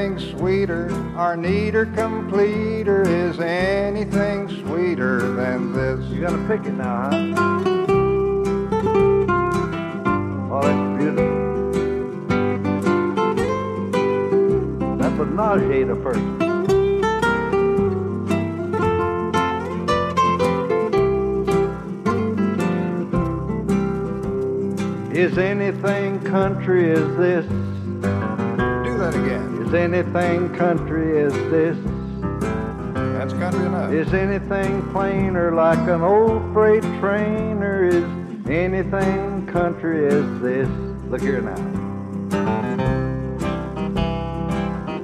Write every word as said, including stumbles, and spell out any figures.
anything sweeter or neater, completer? Is anything sweeter than this? You're gonna pick it now, huh? Oh, that's beautiful. That would nauseate a person. Is anything country as this? Do that again. Is anything country as this? That's country enough. Is anything plainer like an old freight train, or is anything country as this? Look here now.